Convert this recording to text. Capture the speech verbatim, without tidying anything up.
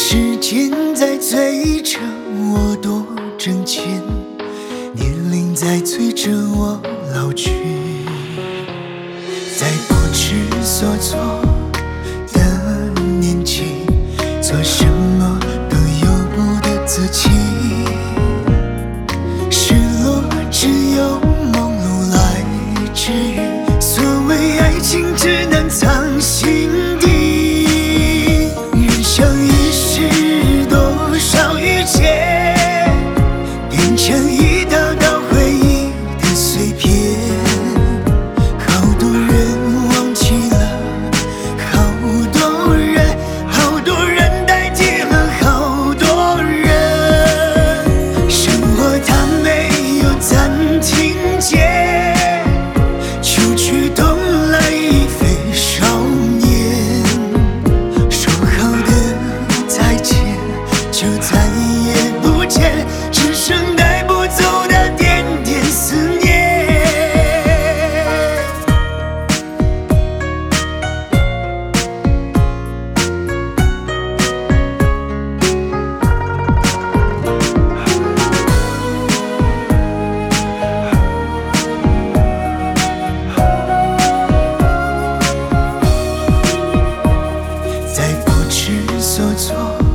时间在催着我多挣钱，年龄在催着我老去，在不知所措的年纪，做什么都由不得自己，失落只有梦露来治愈，所谓爱情只能藏心底，人生一世多少遇见，变成一道道回忆的碎片，好多人忘记了，好多人，好多人代替了好多人，生活它没有暂停键，秋去冬来已非少年，说好的再见就再也不见，只剩带不走的点点思念。在不知所措